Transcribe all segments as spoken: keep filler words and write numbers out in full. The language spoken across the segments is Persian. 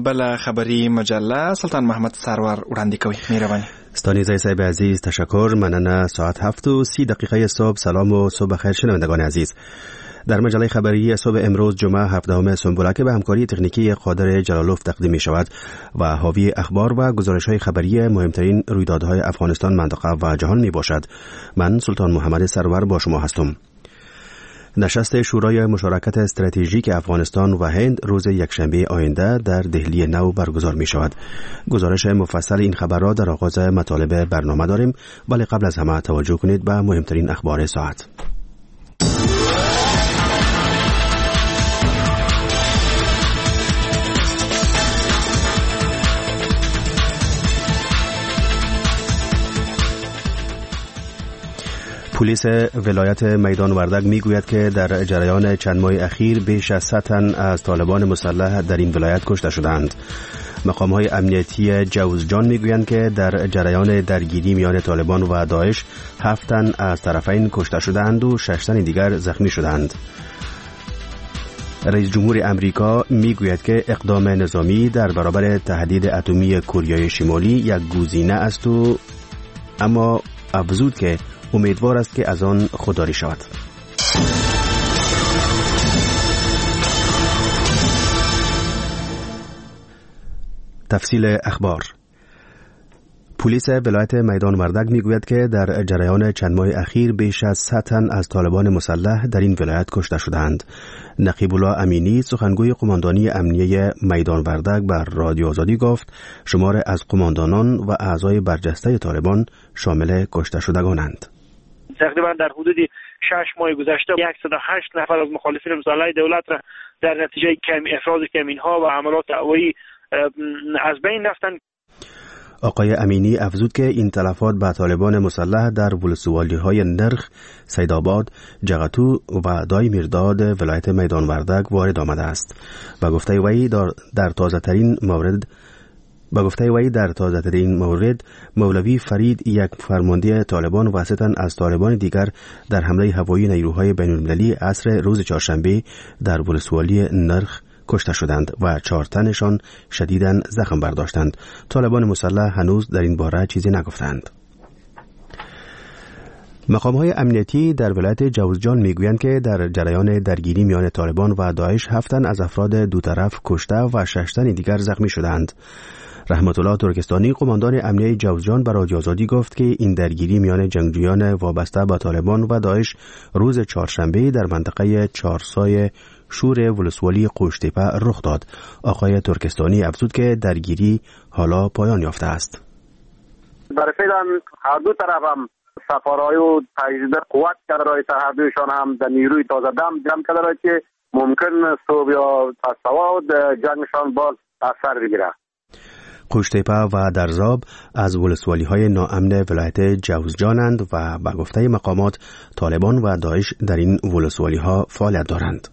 بل خبری مجله سلطان محمد سرور وړاندې کوي. مهرباني. ستانیزه صاحب عزیز تشکر. مننه. ساعت هفت و سی دقیقه صبح. سلام و صبح خیر شنوندگان عزیز. در مجله خبری صبح امروز جمعه هفدهم سنبوله به همکاری تکنیکی قادر جلالوف تقدیم می شود و حاوی اخبار و گزارش‌های خبری مهمترین رویدادهای افغانستان، منطقه و جهان می باشد. من سلطان محمد سرور با شما هستم. نشست شورای مشارکت استراتژیک افغانستان و هند روز یکشنبه آینده در دهلی نو برگزار می شود. گزارش مفصل این خبر را در آغاز مطالب برنامه داریم، ولی قبل از همه توجه کنید به مهمترین اخبار ساعت. پلیس ولایت میدان وردک میگوید که در جریان چند ماه اخیر بیش از صد تن از طالبان مسلح در این ولایت کشته شدند. مقام‌های امنیتی جوزجان میگویند که در جریان درگیری میان طالبان و داعش هفت تن از طرفین کشته شدند و شش تن دیگر زخمی شدند. رئیس جمهور امریکا میگوید که اقدام نظامی در برابر تهدید اتمی کره شمالی یک گزینه است و اما افزود که امیدوار است که از آن خودداری شود. تفصیل اخبار. پلیس ولایت میدان وردک میگوید که در جریان چند ماه اخیر بیش از صد تن از طالبان مسلح در این ولایت کشته شدند. نقیب الله امینی سخنگوی قماندانی امنیه میدان وردک بر رادیو آزادی گفت شمار از قماندانان و اعضای برجسته طالبان شامل کشته شدگانند. تقریبا در حدود شش ماه گذشته صد و هشت نفر از مخالفین مسلح دولت را در نتیجه کم افراز کمین‌ها و عملات هوایی از بین رفتند. آقای امینی افزود که این تلفات به طالبان مسلح در ولسوالی‌های نرخ، سیدآباد، جغتو و دای میرداد ولایت میدان وردک وارد آمده است. و گفته وی در تازه ترین مورد با گفته وی در تازه ترین مورد مولوی فرید یک فرمانده طالبان و سه تن از طالبان دیگر در حمله هوایی نیروهای بین‌المللی عصر روز چهارشنبه در ولسوالی نرخ کشته شدند و چهار تنشان شدیداً زخم برداشتند. طالبان مسلح هنوز در این باره چیزی نگفتند. مقام‌های امنیتی در ولایت جوزجان میگویند که در جریان درگیری میان طالبان و داعش هفت تن از افراد دو طرف کشته و شش تن دیگر زخمی شدند. رحمت الله ترکستانی قماندان امنیه جوزجان بر رادیو آزادی گفت که این درگیری میان جنگجویان وابسته به طالبان و داعش روز چهارشنبه در منطقه چهارسای شور ولسوالی قوشتپه رخ داد. آقای ترکستانی افزود که درگیری حالا پایان یافته است. در فعلا هر دو طرف هم سفارهای و تجدید قوت کرده رای هر دویشان هم در نیروی تازه دم جمع کرده رای که ممکن صبح یا تصواد جنگشان باز اثر بگیره. قوشتپه و درزاب از ولسوالی های ناامن ولایت جوزجانند و به گفته مقامات طالبان و داعش در این ولسوالی ها فعالیت دارند.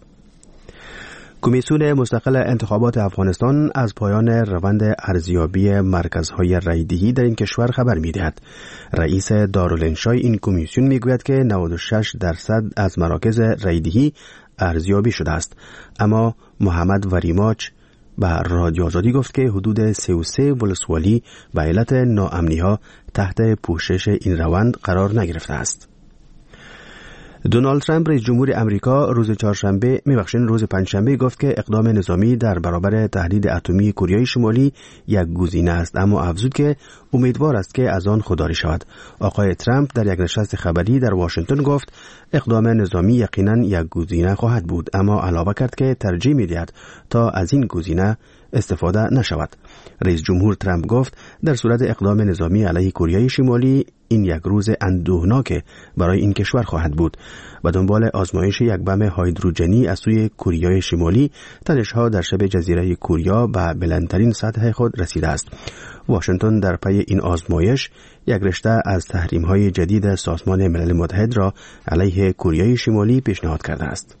کمیسیون مستقل انتخابات افغانستان از پایان روند ارزیابی مرکزهای رایدهی در این کشور خبر می‌دهد. رئیس دارالانشای این کمیسیون میگوید که نود و شش درصد از مراکز رایدهی ارزیابی شده است، اما محمد وریماچ به رادیو آزادی گفت که حدود سی و سه ولسوالی به علت ناامنی‌ها تحت پوشش این روند قرار نگرفته است. دونالد ترامپ رئیس جمهور امریکا روز چهارشنبه میبخشین روز پنجشنبه گفت که اقدام نظامی در برابر تهدید اتمی کره شمالی یک گزینه است، اما افزود که امیدوار است که از آن خودداری شود. آقای ترامپ در یک نشست خبری در واشنگتن گفت اقدام نظامی یقینا یک گزینه خواهد بود، اما علاوه کرد که ترجیح میدهد تا از این گزینه استفاده نشود. رئیس جمهور ترامپ گفت در صورت اقدام نظامی علیه کره شمالی این یک روز اندوهناک برای این کشور خواهد بود. و دنبال آزمایش یک بم هیدروژنی از سوی کره شمالی، تنش‌ها در شبه جزیره کوریا به بلندترین سطح خود رسیده است. واشنگتن در پی این آزمایش یک رشته از تحریم‌های جدید سازمان ملل متحد را علیه کره شمالی پیشنهاد کرده است.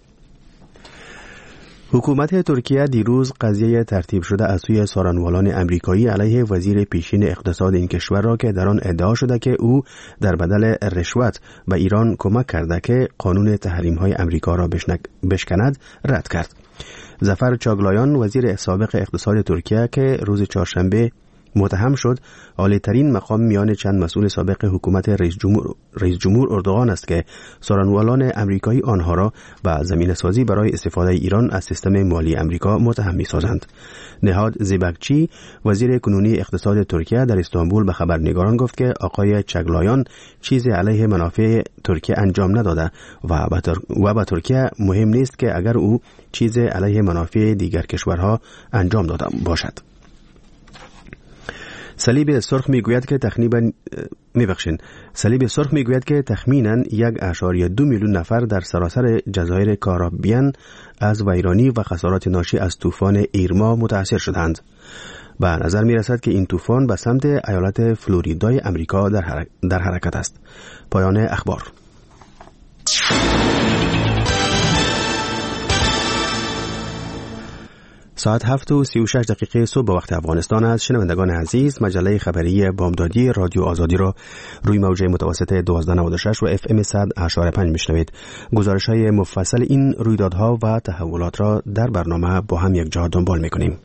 حکومت ترکیه دیروز قضیه ترتیب شده از سوی سارنوالان امریکایی علیه وزیر پیشین اقتصاد این کشور را که در آن ادعا شده که او در بدل رشوت به ایران کمک کرده که قانون تحریم‌های امریکا را بشکند رد کرد. ظفر چاگلایان وزیر سابق اقتصاد ترکیه که روز چهارشنبه متهم شد، عالی ترین مقام میان چند مسئول سابق حکومت رئیس جمهور رئیس جمهور اردوغان است که سارنوالان امریکایی آنها را به زمینه سازی برای استفاده ایران از سیستم مالی امریکا متهم می‌سازند. نهاد زیبکچی وزیر کنونی اقتصاد ترکیه در استانبول به خبرنگاران گفت که آقای چاگلایان چیزی علیه منافع ترکیه انجام نداده و به تر... و به ترکیه مهم نیست که اگر او چیزی علیه منافع دیگر کشورها انجام داده باشد. صلیب سرخ میگوید که تقریبا میبخشین صلیب سرخ میگوید که تخمینا یک اشاریه دو میلیون نفر در سراسر جزایر کارائیبیان از ویرانی و خسارات ناشی از طوفان ایرما متاثر شدند. به نظر میرسد که این طوفان به سمت ایالت فلوریدای امریکا در, حرک... در حرکت است. پایان اخبار. ساعت هفت و سی و شش دقیقه صبح به وقت افغانستان است. شنوندگان عزیز، مجله خبری بامدادی رادیو آزادی را روی موج متوسط دوازده نود و شش و اف ام صد و هشت و پنج میشنوید. گزارش های مفصل این رویدادها و تحولات را در برنامه با هم یک جا دنبال میکنیم.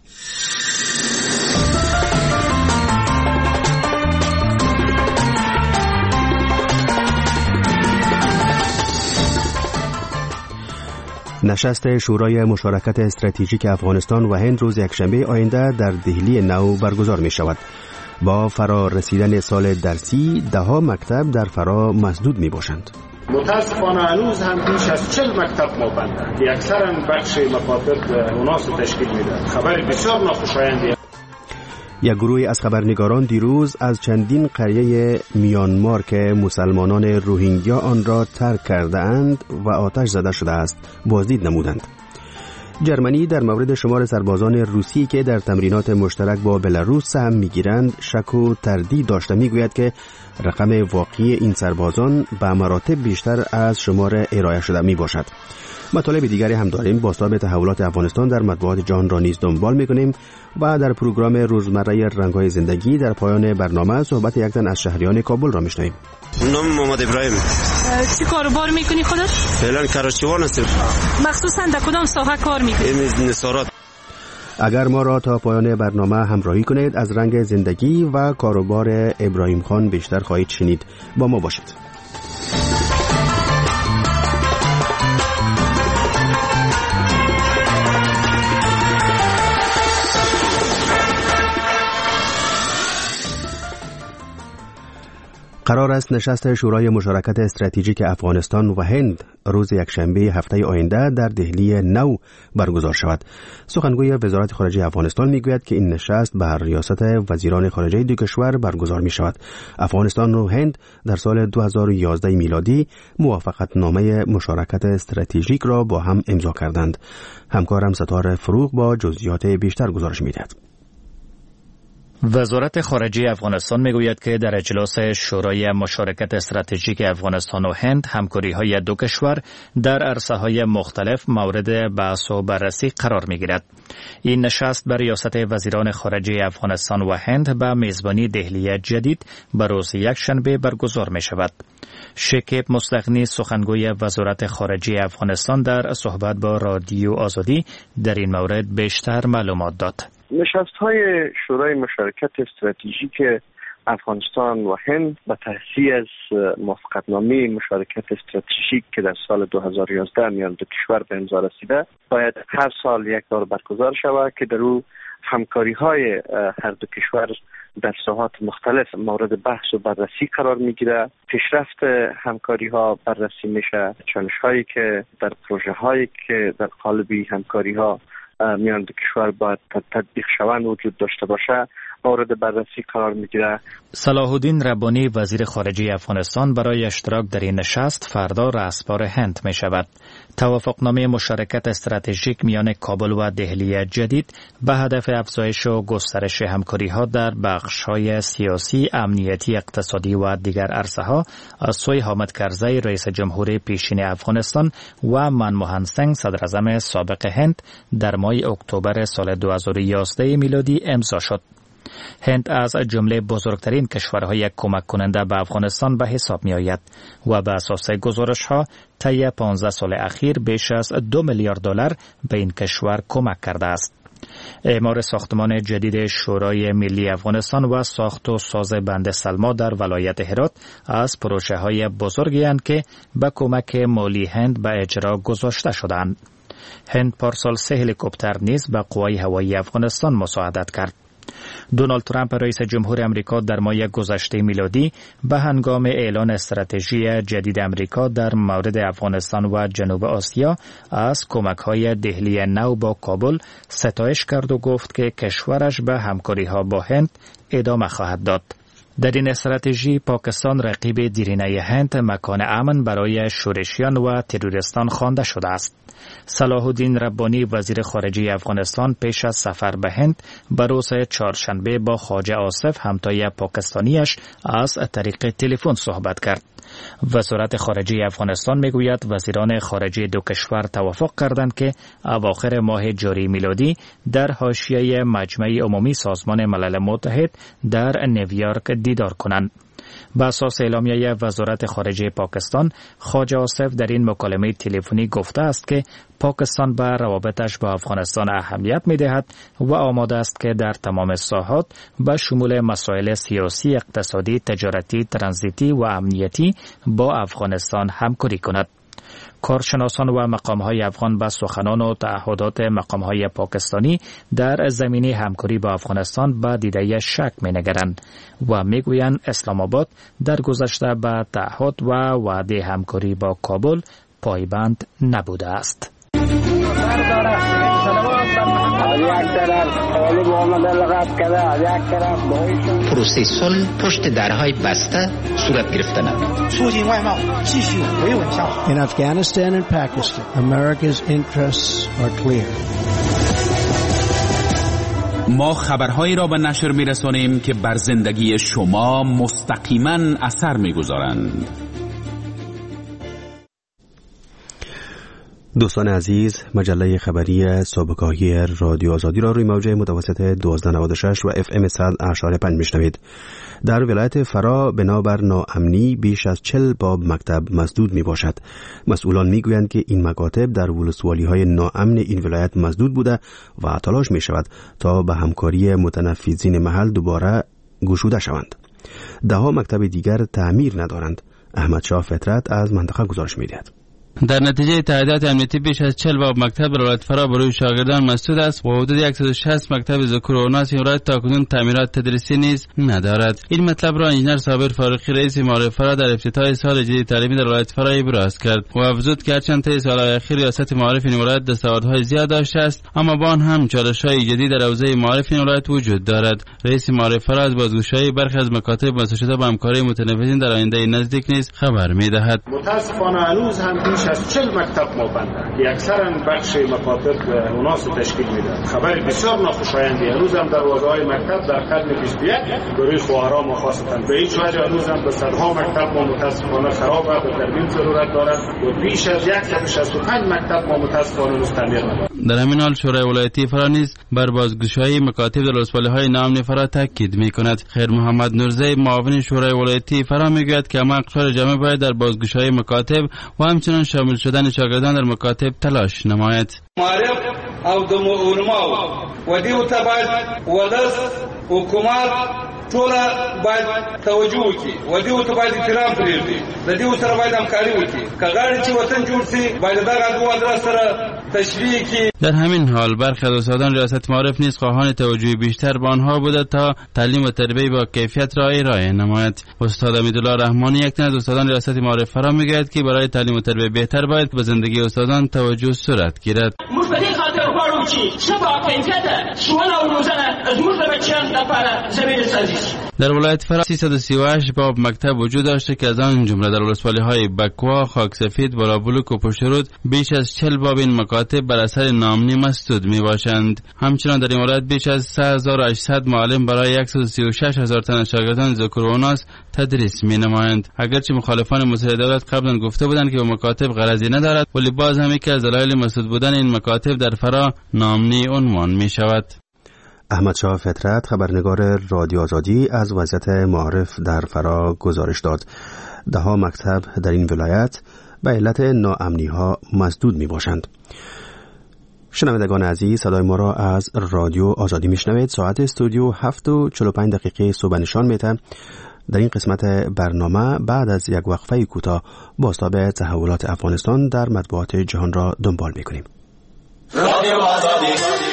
نشست شورای مشارکت استراتژیک افغانستان و هند روز یکشنبه آینده در دهلی نو برگزار می شود. با فرا رسیدن سال درسی دهها مکتب در فرا مسدود می باشند. متاسفانه هنوز هم بیش از چهل مکتب ما بندند. اکثرا بخش مکاتب اوناس تشکیل میده. خبر بسیار ناخوشایندی. یک گروه از خبرنگاران دیروز از چندین قریه میانمار که مسلمانان روهینگیا آن را ترک کرده اند و آتش زده شده است بازدید نمودند. جرمنی در مورد شمار سربازان روسی که در تمرینات مشترک با بلاروس سهم میگیرند شک و تردید داشته. میگوید که رقم واقعی این سربازان به مراتب بیشتر از شمار ارائه شده می باشد. مطالب دیگری هم داریم. بازتاب تحولات افغانستان در مطبوعات جهان را نیز دنبال می‌کنیم و در پروگرام روزمره رنگ‌های زندگی در پایان برنامه صحبت یک تن از شهریان کابل را می‌شنویم. نام محمد ابراهیم. چی کاروبار می‌کنی خودت؟ فعلا کارشوان هستم. مخصوصاً در کدام ساحه کار می‌کنی؟ نثارات. اگر ما را تا پایان برنامه همراهی کنید از رنگ زندگی و کاروبار ابراهیم خان بیشتر خواهید شنید. با ما باشید. قرار است نشست شورای مشارکت استراتژیک افغانستان و هند روز یکشنبه هفته آینده در دهلی نو برگزار شود. سخنگوی وزارت خارجه افغانستان میگوید که این نشست بر ریاست وزیران خارجه دو کشور برگزار می شود. افغانستان و هند در سال دو هزار و یازده میلادی موافقت نامه مشارکت استراتژیک را با هم امضا کردند. همکارم ستاره فروغ با جزئیات بیشتر گزارش می‌دهد. وزارت خارجه افغانستان میگوید که در اجلاس شورای مشارکت استراتژیک افغانستان و هند همکاری‌های دو کشور در عرصه‌های مختلف مورد بحث و بررسی قرار می‌گیرد. این نشست بر ریاست وزیران خارجه افغانستان و هند به میزبانی دهلی جدید به روز یکشنبه برگزار می‌شود. شکیب مصدقی سخنگوی وزارت خارجه افغانستان در صحبت با رادیو آزادی در این مورد بیشتر معلومات داد. نشست‌های شورای مشارکت استراتژیک افغانستان و هند به تحصیل از موافقتنامه مشارکت استراتژیک که در سال دو هزار و یازده میان دو کشور به امضا رسیده باید هر سال یک بار برگزار شود که در او همکاری‌های هر دو کشور در ساحات مختلف مورد بحث و بررسی قرار میگیره. پیشرفت همکاری‌ها بررسی میشه، چالش‌هایی که در پروژه‌هایی که در قالب همکاری‌ها میان دو کشور باید تطبیق شوند وجود داشته باشه مورد بررسی قرار میگیره. صلاح الدین ربانی وزیر خارجه افغانستان برای اشتراک در این نشست فردا رسپار هند می شود. توافقنامه مشارکت استراتژیک میان کابل و دهلی جدید به هدف افزایش و گسترش همکاری‌ها در بخش‌های سیاسی، امنیتی، اقتصادی و دیگر عرصه‌ها از سوی حامد کرزی رئیس جمهور پیشین افغانستان و منموهن سینگ صدراعظم سابق هند در ماه اکتبر سال دو هزار و یازده میلادی امضا شد. هند از جمله بزرگترین کشورهای کمک کننده به افغانستان به حساب می آید و به اساس گزارش ها طی پانزده سال اخیر بیش از دو میلیارد دلار به این کشور کمک کرده است. اعمار ساختمان جدید شورای ملی افغانستان و ساخت و ساز بند سلما در ولایت هرات از پروژه های بزرگی هستند که به کمک مالی هند به اجرا گذاشته شدند. هند پارسال سه هلیکوپتر نیز به قوای هوایی افغانستان مساعدت کرد. دونالد ترامپ رئیس جمهور امریکا در ماه گذشته میلادی به هنگام اعلان استراتژی جدید امریکا در مورد افغانستان و جنوب آسیا از کمک‌های دهلی نو با کابل ستایش کرد و گفت که کشورش به همکاری‌ها با هند ادامه خواهد داد. در این استراتژی پاکستان رقیب دیرینه هند مکان امن برای شورشیان و تروریستان خوانده شده است. صلاح الدین ربانی وزیر خارجه افغانستان پیش از سفر به هند به روز چهارشنبه با خواجه آصف همتای پاکستانیش از طریق تلفن صحبت کرد. وزارت خارجه افغانستان میگوید وزیران خارجه دو کشور توافق کردند که اواخر ماه جاری میلادی در حاشیه مجمع عمومی سازمان ملل متحد در نیویورک دیدار کنند. به اساس اعلامیه وزارت خارجه پاکستان، خواجه آصف در این مکالمه تلفنی گفته است که پاکستان به روابطش با افغانستان اهمیت می‌دهد و آماده است که در تمام ساحات به شمول مسائل سیاسی، اقتصادی، تجارتی، ترانزیتی و امنیتی با افغانستان همکاری کند. کارشناسان و مقام‌های افغان به سخنان و تعهدات مقام‌های پاکستانی در زمینه همکاری با افغانستان به دیده شک می‌نگرند و می‌گویند اسلام آباد در گذشته به تعهد و وعده همکاری با کابل پایبند نبوده است. پروسه صلح پشت درهای بسته صورت گرفتند. In Afghanistan and Pakistan, America's interests are clear. ما خبرهایی را به نشر می‌رسانیم که بر زندگی شما مستقیما اثر می‌گذارند. دوستان عزیز، مجله خبری صبحگاهی رادیو آزادی را روی موجه متوسط دوازده نود و شش و اف ام صد اشاره پنج میشنوید. در ولایت فرا بنابر ناامنی بیش از چل باب مکتب مسدود می باشد. مسئولان می گویند که این مکاتب در ولسوالی های ناامن این ولایت مسدود بوده و تلاش می شود تا به همکاری متنفذین محل دوباره گشوده شوند. ده ها مکتب دیگر تعمیر ندارند. احمد شاه فطرت از منطقه گزارش می دهد. در نتیجه تعداد امنیتی بیش از چهل باب مکتب ولایت فرا برای شاگردان مسدود است و حدود صد و شصت مکتب ذکور و اناث این ولایت تاکنون تعمیرات تدریسی نیز ندارد. این مطلب را انجینر صابر فاروقی رئیس معارف فرا در افتتاح سال جدید تعلیمی در ولایت فرا ابراز کرد و افزود که هرچند طی سالهای اخیر ریاست معارف این ولایت دستاوردهای زیاد داشته است، اما با آن هم چالش‌های جدید در حوزه معارف این ولایت وجود دارد. رئیس معارف فرا از بازگشایی برخی از مکاتب مسئول به همکاری متنفذین در آینده نزدیک نیز خبر می‌دهد. متأسفانه هنوز هم بیش از چهل مکتب مابند که اکثرا بخش مکاتب اوناس تشکیل میده. خبر بسیار ناخوشایندی هنوز هم دروازه‌های مکتب در قرن بیست و یک برای خواهران ما خاصتا به هیچ وجه هنوز هم به صدها مکتب ما متأسفانه خراب و به ترمیم ضرورت دارد و بیش از صد و شصت و پنج مکتب ما متأسفانه هنوز تعمیر ندارد. در همین حال شورای ولایتی فرا نیز بر بازگشایی مکاتب در ولسوالی‌های ناامن فرا تاکید می‌کند. خیر محمد نورزی معاون شورای ولایتی فرا می‌گوید که همه اقشار جامعه باید در بازگشایی مکاتب و همچنین شامل شدن شاگردان در مکاتب تلاش نماید. معارف او د علماء و دیو ته باید ولس حکومت ټول باید توجه وکړي و دیو ته باید احترام پرېږدي، د دیو سره باید همکاري وکړي. که غواړي چې وطن جوړ شي باید دغه دوه ادرس سره تشریح کړي. در همین حال برخی از استادان ریاست معارف نیز خواهان توجه بیشتر به آنها بوده تا تعلیم و تربیت با کیفیت را ارائه نماید. استاد امیدالله رحمانی یک تن از استادان ریاست معارف فرا میگوید که برای تعلیم و تربیت بهتر باید به زندگی استادان توجه صورت گیرد. موږ په دې خاطر غواړو چې ښه باکیفیته ښوونه او روزنه زموږ د بچیانو لپاره زمینه سازي شي. در ولایت فرا سیصد و سی و هشت باب مکتب وجود داشته که از آن جمله در ولسوالی‌های بکوا، خاکسفید، بالابلوک و پشترود بیش از چهل باب این مکاتب بر اثر ناامنی مسدود میباشند. همچنان در این ولایت بیش از سه هزار و هشتصد معلم برای صد و سی و شش هزار تن شاگردان ذکور و اناث تدریس مینمایند. اگرچه مخالفان مسئله دولت قبلا گفته بودند که به مکاتب غرضی ندارد، ولی باز هم یکی از دلایل مسدود بودن این مکاتب در فرا ناامنی عنوان می شود. احمد شاه فطرت خبرنگار رادیو آزادی از وضعیت معارف در فرا گزارش داد. ده ها مکتب در این ولایت به علت ناامنی ها مسدود می باشند. شنوندگان عزیز، صدای ما را از رادیو آزادی میشنوید. ساعت استودیو هفت و چهل و پنج دقیقه صبح نشان میده. در این قسمت برنامه بعد از یک وقفه کوتاه بازتاب تحولات افغانستان در مطبوعات جهان را دنبال میکنیم. رادیو آزادی.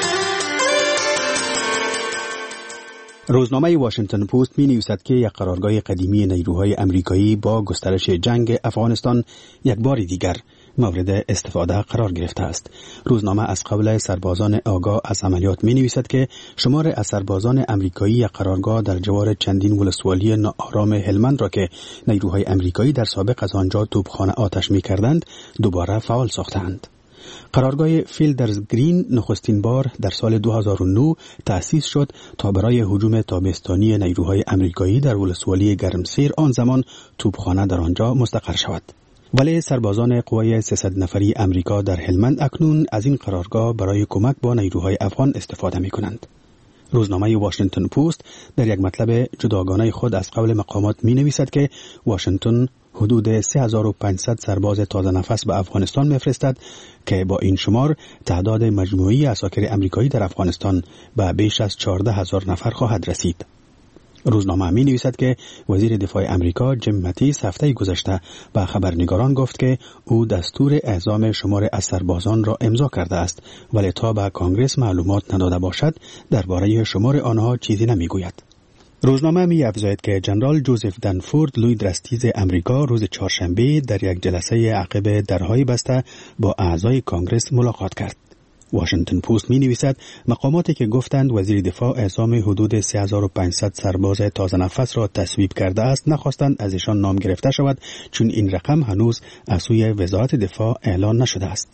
روزنامه واشنگتن پست می نویسد که یک قرارگاه قدیمی نیروهای امریکایی با گسترش جنگ افغانستان یک بار دیگر مورد استفاده قرار گرفته است. روزنامه از قول سربازان آگاه از عملیات می نویسد که شمار از سربازان امریکایی یک قرارگاه در جوار چندین ولسوالی ناآرام هلمند را که نیروهای امریکایی در سابق از آنجا توپخانه آتش می کردند دوباره فعال ساختند. قرارگاه فیلدرز گرین نخستین بار در سال دو هزار و نه تأسیس شد تا برای هجوم تابستانی نیروهای امریکایی در ولسوالی گرمسیر آن زمان توپخانه در آنجا مستقر شود. ولی سربازان قوای سیصد نفری امریکا در هلمند اکنون از این قرارگاه برای کمک با نیروهای افغان استفاده می کنند. روزنامه واشنگتن پست در یک مطلب جداگانه خود از قول مقامات می نویسد که واشنگتن حدود سه هزار و پانصد سرباز تازه نفس به افغانستان میفرستد که با این شمار تعداد مجموعی عساکر امریکایی در افغانستان به بیش از چهارده هزار نفر خواهد رسید. روزنامه می نویسد که وزیر دفاع امریکا جیم ماتیس هفته گذشته به خبرنگاران گفت که او دستور اعزام شمار از سربازان را امضا کرده است، ولی تا به کانگرس معلومات نداده باشد درباره شمار آنها چیزی نمی گوید. روزنامه می افزاید که جنرال جوزف دنفورد لوی درستیز امریکا روز چهارشنبه در یک جلسه عقب درهای بسته با اعضای کانگرس ملاقات کرد. واشنگتن پست می نویسد مقاماتی که گفتند وزیر دفاع اعزام حدود سه هزار و پانصد سرباز تازه نفس را تصویب کرده است نخواستند از ایشان نام گرفته شود، چون این رقم هنوز از سوی وزارت دفاع اعلان نشده است.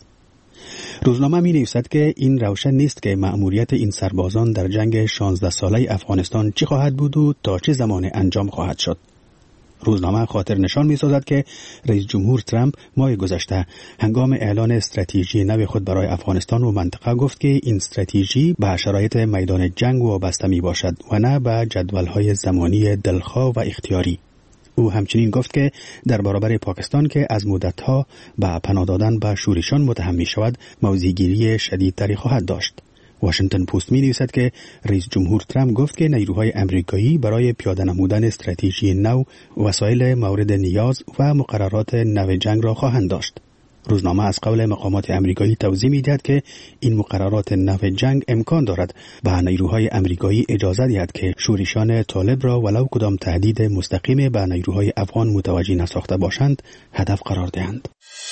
روزنامه می نویسد که این روشن نیست که مأموریت این سربازان در جنگ شانزده ساله افغانستان چی خواهد بود و تا چه زمان انجام خواهد شد. روزنامه خاطر نشان می سازد که رئیس جمهور ترامپ ماه گذشته هنگام اعلان استراتژی نو خود برای افغانستان و منطقه گفت که این استراتژی به شرایط میدان جنگ وابسته می باشد و نه به جدولهای زمانی دلخواه و اختیاری. او همچنین گفت که در برابر پاکستان که از مدتها به پناه دادن به شورشان متهم می شود موضع‌گیری شدیدتری خواهد داشت. واشنگتن پست می نویسد که رئیس جمهور ترامپ گفت که نیروهای امریکایی برای پیاده نمودن استراتژی نو وسایل مورد نیاز و مقررات نو جنگ را خواهند داشت. روزنامه از قول مقامات امریکایی توضیح می دهد که این مقررات نو جنگ امکان دارد به نیروهای امریکایی اجازه دهد که شورشان طالب را ولو کدام تهدید مستقیم به نیروهای افغان متوجه نساخته باشند هدف قرار دهند.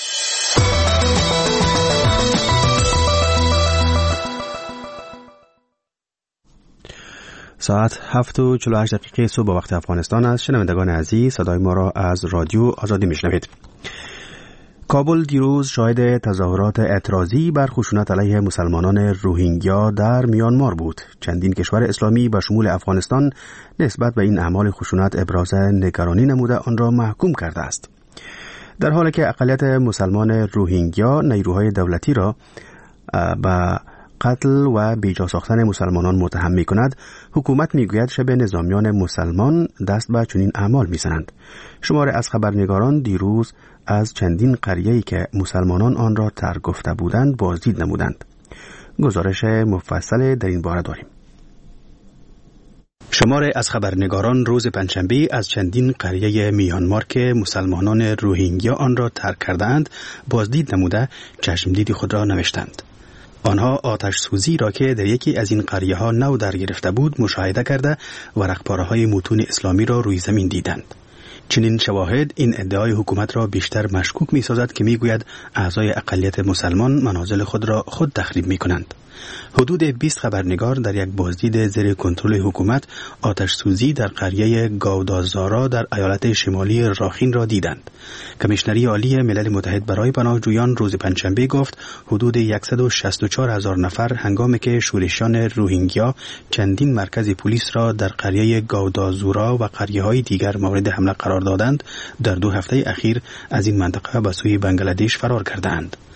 ساعت هفت و چهل و هشت دقیقه صبح وقت افغانستان است. شنوندگان عزیز، صدای ما را از رادیو آزادی میشنوید. کابل دیروز شاهد تظاهرات اعتراضی بر خشونت علیه مسلمانان روهینگیا در میانمار بود. چندین کشور اسلامی به شمول افغانستان نسبت به این اعمال خشونت ابراز نگرانی نموده آن را محکوم کرده است. در حالی که اقلیت مسلمان روهینگیا نیروهای دولتی را به قتل و بیجا ساختن مسلمانان متهم می کند، حکومت می گوید شبه نظامیان مسلمان دست به چنین اعمال می زنند. شمار از خبرنگاران دیروز از چندین قریه‌ای که مسلمانان آن را ترک گفته بودند بازدید نمودند. گزارش مفصل در این باره داریم. شمار از خبرنگاران روز پنجشنبه از چندین قریه میانمار که مسلمانان روهینگیا آن را ترک کردند بازدید نموده چشمدید خود را نوشتند. آنها آتش سوزی را که در یکی از این قریه ها نو در گرفته بود مشاهده کرده و رقپاره های متون اسلامی را روی زمین دیدند. چنین شواهد این ادعای حکومت را بیشتر مشکوک می سازد که می گوید اعضای اقلیت مسلمان منازل خود را خود تخریب می کنند. حدود بیست خبرنگار در یک بازدید زیر کنترل حکومت آتش سوزی در قریه گاودازارا در ایالت شمالی راخین را دیدند. کمیشنری عالی ملل متحد برای پناهجویان روز پنجشنبه گفت حدود صد و شصت و چهار هزار نفر هنگامی که شورشیان روهینگیا چندین مرکز پلیس را در قریه گاودازورا و قریه‌های دیگر مورد حمله قرار دادند، در دو هفته اخیر از این منطقه به سوی بنگلادش فرار کردند.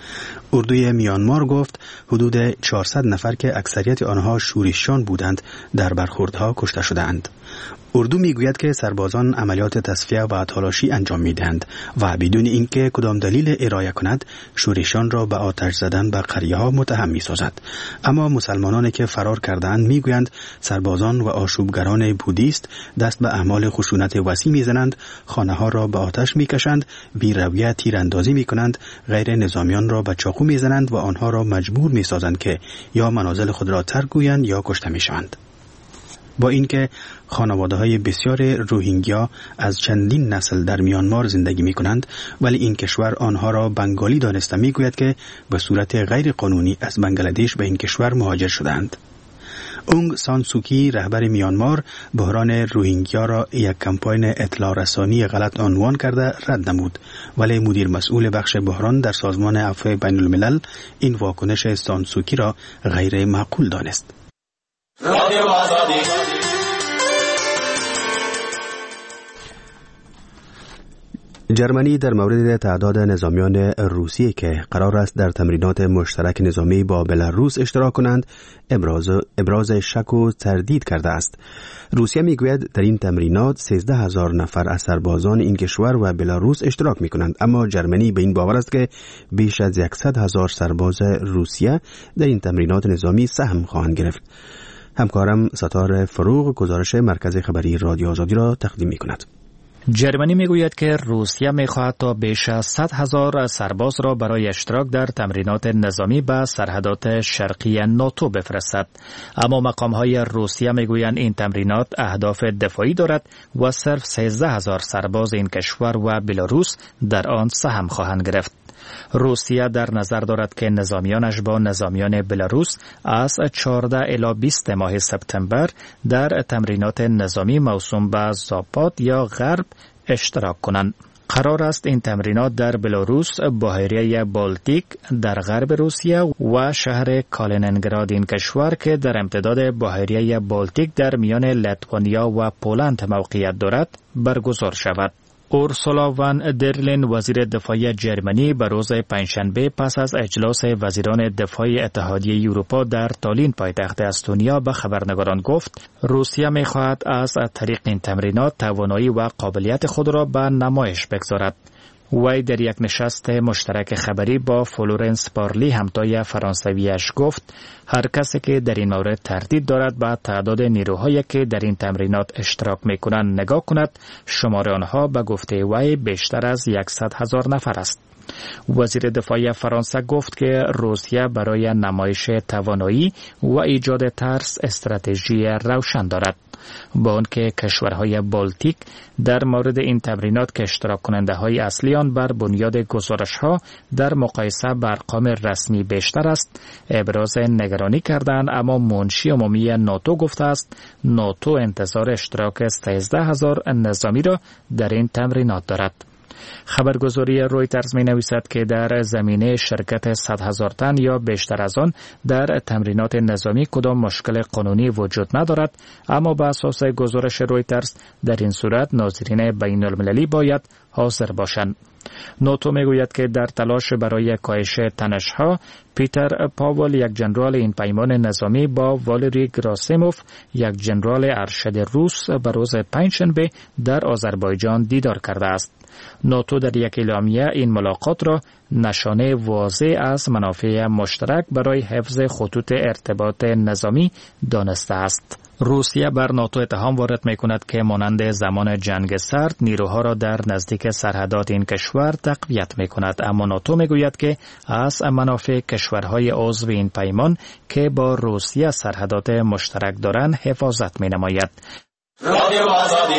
اردوی میانمار گفت حدود چهارصد نفر که اکثریت آنها شورشیان بودند در برخوردها کشته شدند. اردو میگوید که سربازان عملیات تصفیه و تلاشی انجام میدهند و بدون اینکه کدام دلیل ارائه کند شورشیان را به آتش زدن به قریه ها متهم میسازد. اما مسلمانانی که فرار کردند میگویند سربازان و آشوبگران بودیست دست به اعمال خشونت وسیع میزنند، خانه ها را به آتش میکشند، بی‌رویه تیراندازی میکنند، غیر نظامیان را به چاقو میزنند و آنها را مجبور میسازند که یا منازل خود را ترک گویند یا کشته میشوند. با اینکه خانواده‌های بسیار روهینگیا از چندین نسل در میانمار زندگی می‌کنند، ولی این کشور آنها را بنگالی دانسته می‌گوید که به صورت غیر قانونی از بنگلادش به این کشور مهاجر شدند. اونگ سان سوکی رهبر میانمار بحران روهینگیا را یک کمپاین اطلاع رسانی غلط عنوان کرده رد نمود، ولی مدیر مسئول بخش بحران در سازمان عفو بین الملل این واکنش سان سوکی را غیر معقول دانست. رادیو آزادی. جرمنی در مورد تعداد نظامیان روسیه که قرار است در تمرینات مشترک نظامی با بلاروس اشتراک کنند ابراز ابراز شک و تردید کرده است. روسیه میگوید در این تمرینات سیزده هزار نفر از سربازان این کشور و بلاروس اشتراک میکنند، اما جرمنی به این باور است که بیش از صد هزار سرباز روسیه در این تمرینات نظامی سهم خواهند گرفت. همکارم ستار فروغ گزارش مرکز خبری رادیو آزادی را تقدیم میکند. جرمنی میگوید که روسیه میخواهد تا بیش از صد هزار سرباز را برای اشتراک در تمرینات نظامی به سرحدات شرقی ناتو بفرستد، اما مقام‌های روسیه میگویند این تمرینات اهداف دفاعی دارد و صرف سیزده هزار سرباز این کشور و بلاروس در آن سهم خواهند گرفت. روسیه در نظر دارد که نظامیانش با نظامیان بلاروس از چهارده الی بیست ماه سپتامبر در تمرینات نظامی موسوم به زاپاد یا غرب اشتراک کنند. قرار است این تمرینات در بلاروس، بحیره بالتیک در غرب روسیه و شهر کالینینگراد این کشور که در امتداد بحیره بالتیک در میان لیتوانیا و پولند موقعیت دارد برگزار شود. اورسولا وان درلین وزیر دفاع جرمنی به روز پنجشنبه پس از اجلاس وزیران دفاع اتحادیه اروپا در تالین پایتخت استونیا به خبرنگاران گفت روسیه می‌خواهد از طریق این تمرینات توانایی و قابلیت خود را به نمایش بگذارد. وی در یک نشست مشترک خبری با فلورنس پارلی همتای فرانسویش گفت هر کسی که در این مورد تردید دارد به تعداد نیروهایی که در این تمرینات اشتراک میکنند نگاه کند، شمار آنها به گفته وی بیشتر از صد هزار نفر است. وزیر دفاع فرانسه گفت که روسیه برای نمایش توانایی و ایجاد ترس استراتژی روشن دارد، با آنکه کشورهای بالتیک در مورد این تمرینات که اشتراک کننده های اصلی آن بر بنیاد گزارش ها در مقایسه با ارقام رسمی بیشتر است ابراز نگرانی کردند، اما منشی عمومی ناتو گفته است ناتو انتظار اشتراک سیزده هزار نظامی را در این تمرینات دارد. خبرگزاری رویترز می نویسد که در زمینه شرکت صد هزار تن یا بیشتر از آن در تمرینات نظامی کدام مشکل قانونی وجود ندارد، اما به اساس گزارش رویترز در این صورت ناظرین بین المللی باید حاضر باشند. ناتو میگوید که در تلاش برای کاهش تنش‌ها پیتر پاول یک جنرال این پیمان نظامی با والری گراسیموف یک جنرال ارشد روس به روز پنجشنبه در آذربایجان دیدار کرده است. ناتو در یک اعلامیه این ملاقات را نشانه واضح از منافع مشترک برای حفظ خطوط ارتباط نظامی دانسته است. روسیه بر ناتو اتهام وارد می‌کند که مانند زمان جنگ سرد نیروها را در نزدیک سرحدات این کشور تقویت می‌کند، اما ناتو می‌گوید که از منافع کشورهای عضو این پیمان که با روسیه سرحدات مشترک دارند حفاظت می‌نماید. رادیو آزادی.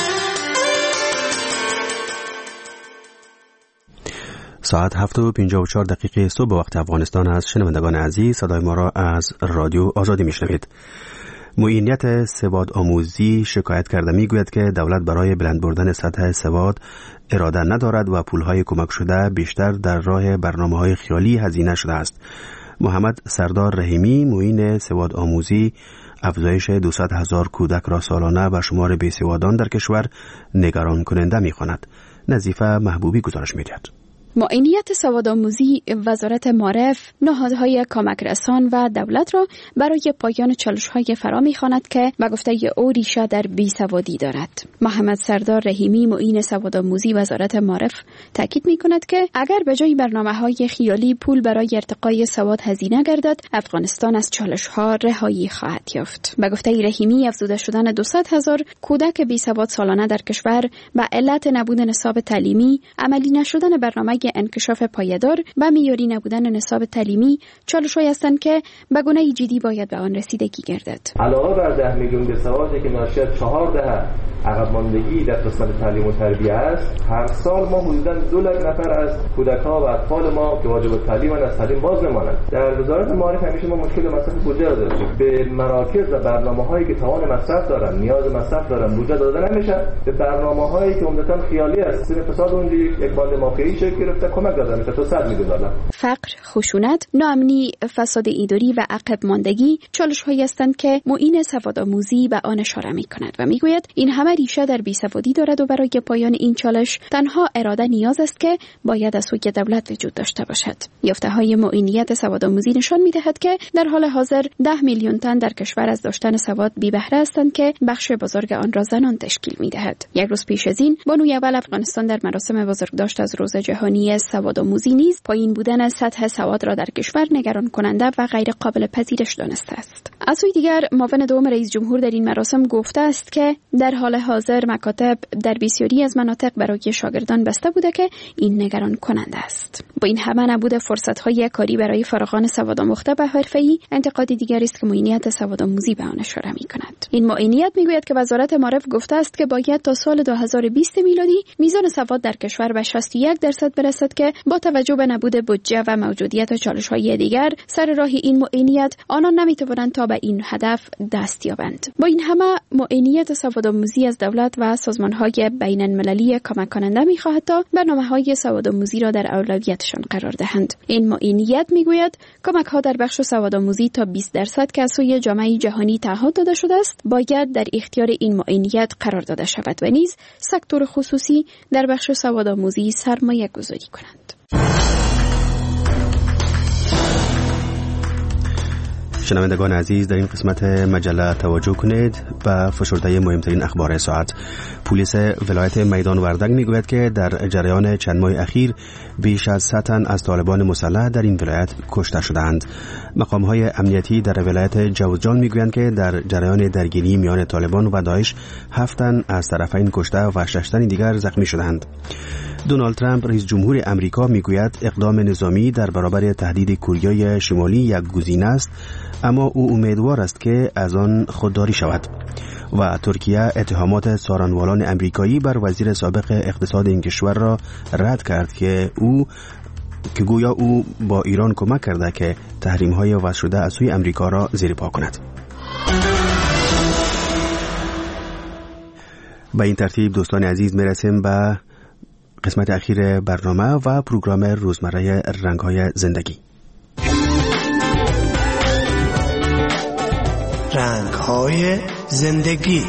ساعت هفت و پنجاه و چهار دقیقه صبح وقت افغانستان است. شنوندگان عزیز، صدای ما را از رادیو آزادی میشنوید. معینیت سواد آموزی شکایت کرده میگوید که دولت برای بلند بردن سطح سواد اراده ندارد و پولهای کمک شده بیشتر در راه برنامه‌های خیالی هزینه شده است. محمد سردار رحیمی معین سواد آموزی افزایش دویست هزار کودک را سالانه به شمار بیسوادان در کشور نگران کننده می‌خواند. نظیفه محبوبی گزارش می‌دهد. معینیت سوادآموزی وزارت معارف نهادهای کمک رسان و دولت را برای پایان چالش‌های فرا می‌خواند که به گفته او ریشه در بیسوادی دارد. محمد سردار رحیمی معین سوادآموزی وزارت معارف تاکید می‌کند که اگر به جای برنامه‌های خیالی پول برای ارتقای سواد هزینه گردد، افغانستان از چالش‌ها رهایی خواهد یافت. به گفته رحیمی افزوده شدن دویست هزار کودک بیسواد سالانه در کشور به علت نبودن نصاب تعلیمی، عملی نشدن برنامه انکشاف پایدار و معیاری نبودن نصاب تعلیمی چالش‌هایی هستند که به گونه جدی باید به آن رسیدگی گردد. علاوه بر ده میلیون بیسوادی که ناشی از چهار دهه عقب ماندگی در قسمت تعلیم و تربیت است، هر سال ما حدوداً دو لک نفر از کودک‌ها و اطفال ما که واجب التعلیم از تعلیم باز می‌مانند. در وزارت معارف همیشه ما مشکل مصرف بودجه داشتیم. به مراکز و برنامه‌هایی که توان مصرف دارن، نیاز مصرف دارن، بودجه داده نمیشه. به برنامه‌هایی که عمدتاً خیالی است، اقتصاد اونجا یک باند مافیایی شکل گرفته کمک داده میشه تا صد میلیون دلار. فقر، خشونت، ناامنی، فساد اداری و عقب ماندگی چالش‌هایی هستند که معین سوادآموزی به آن اشاره می‌کند و می‌گوید این همه ریشه در بیسوادی دارد و برای پایان این چالش تنها اراده نیاز است که باید از سوی دولت وجود داشته باشد. یافته‌های معینیت سوادآموزی نشان می‌دهد که در حال حاضر ده میلیون تن در کشور از داشتن سواد بی بهره هستند که بخش بزرگ آن را زنان تشکیل می‌دهد. یک روز پیش از این بانوی اول افغانستان در مراسم بزرگداشت از روز جهانی سوادآموزی نیز پایین بودن سطح سواد را در کشور نگران کننده و غیر قابل پذیرش دانسته است. از سوی دیگر معاون دوم رئیس جمهور در این مراسم گفته است که در حال حاضر مکاتب در بسیاری از مناطق برای شاگردان بسته بوده که این نگران کننده است. با این همه نبود فرصت‌های کاری برای فارغان سوادآموخته به حرفه‌ای انتقاد دیگری است که معینیت سوادآموزی به آن اشاره می‌کند. این معینیت می‌گوید که وزارت معارف گفته است که باید تا سال دو هزار و بیست میلادی میزان سواد در کشور به شصت و یک درصد برسد که با توجه به نبود بودجه و موجودیت چالش‌های دیگر سر راه این معینیت آنان نمی‌توانند تا به این هدف دست یابند. با این همه معینیت سوادآموزی از دولت و سازمان‌های بین‌المللی کمک کننده می‌خواهد تا برنامه‌های سوادآموزی را در اولویتشان قرار دهند. این معینیت می‌گوید کمک‌ها در بخش سوادآموزی تا بیست درصد که از سوی جامعه جهانی تعهد داده شده است باید در اختیار این معینیت قرار داده شود و نیز سکتور خصوصی در بخش سوادآموزی سرمایه گذاری کنند. شنوندگان عزیز، در این قسمت مجله توجه کنید و فشرده مهمترین اخبار ساعت. پلیس ولایت میدان وردک میگوید که در جریان چند ماه اخیر بیش از صد تن از طالبان مسلح در این ولایت کشته شدند. مقام‌های امنیتی در ولایت جوزجان میگویند که در جریان درگیری میان طالبان و داعش هفت تن از طرفین کشته و شش تن دیگر زخمی شدند. دونالد ترامپ رئیس جمهور امریکا میگوید اقدام نظامی در برابر تهدید کره شمالی یک گزینه است، اما او امیدوار است که از آن خودداری شود. و ترکیه اتهامات سارنوالان امریکایی بر وزیر سابق اقتصاد این کشور را رد کرد که او که گویا او با ایران کمک کرده که تحریم‌های وضع شده از سوی امریکا را زیر پا کند. به این ترتیب دوستان عزیز میرسیم به قسمت اخیر برنامه و پروگرام روزمره رنگ‌های زندگی. رنگ‌های زندگی.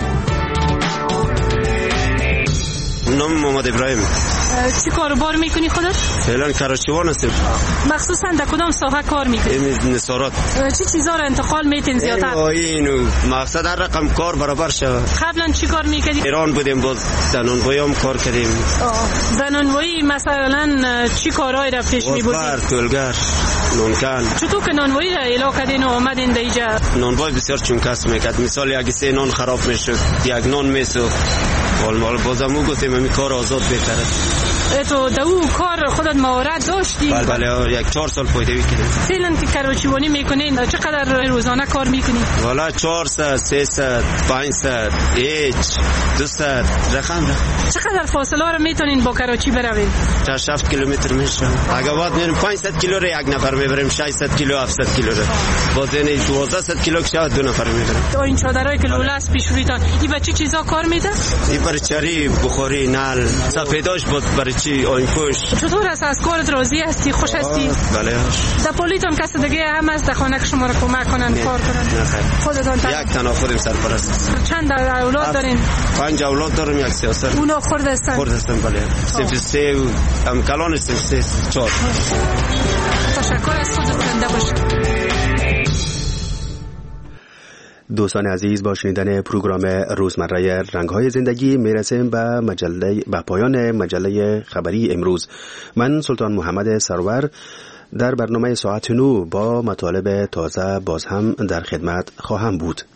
نام محمد ابراهیم. چی کاروبار میکنی خودت؟ فعلا کارچوان هستم. مخصوصا در کدام ساحه کار میکنی؟ این نصارات. چی چیزا رو انتقال میتین زیادتر؟ اینو مقصد هر رقم کار برابر شود. قبلا چی کار میکردی؟ ایران بودیم، باز زنانوایی هم کار کردیم. زنانوایی مثلا چی کارهایی را پیش میبردی؟ بر تولگر نونکن. چطور که نانوایی را اعلا کردین و آمدین دیجا؟ نانوایی بسیار چون کس میکرد. مثال یک سه نان خراب میشد، یک نان میسوخت. ولی بازم او گفتیم همی کار آزاد بهتره. تو دو کار خودت مهارت داشتی؟ بله بله، یک چهار سال پایدوی کردیم. فعلا که کراچیوانی میکنین چقدر روزانه کار میکنی؟ والا چهارصد، سیصد، پانصد، هیچ، دویست رقم رقم. چقدر فاصله رو میتونین با کراچی بروین؟ شش هفت کیلومتر میشه. اگه بعد میریم پانصد کیلو رو یک نفر میبریم، ششصد کیلو هفتصد کیلو رو. باز این دوازده صد کیلو که شاید دو نفر میبریم. تو این چادرای که لوله است پیش رویتان، این بچه چیزا کار میده؟ این برای چری بخوری نل سفیداش بود برای چی آین پوش. چطور است از کارت راضی هستی خوش هستی؟ بله. در پلیتون کس دیگه هم از در خانه که شما را کمک کنن کار کنن؟ نه خیر. خودتون تن... یک تنها خودم سرپرست. چند اولاد دارین؟ پنج اولاد دارم یک سیاست. اونا خورده هستن؟ خورده هستن بله. صفر سه هم کلانش صفر سه چهار. تشکر از خودت زنده باشید. دوستان عزیز با شنیدن پروگرام روزمره رنگ‌های زندگی میرسیم به مجله به پایان مجله خبری امروز. من سلطان محمد سرور در برنامه ساعت نو با مطالب تازه باز هم در خدمت خواهم بود.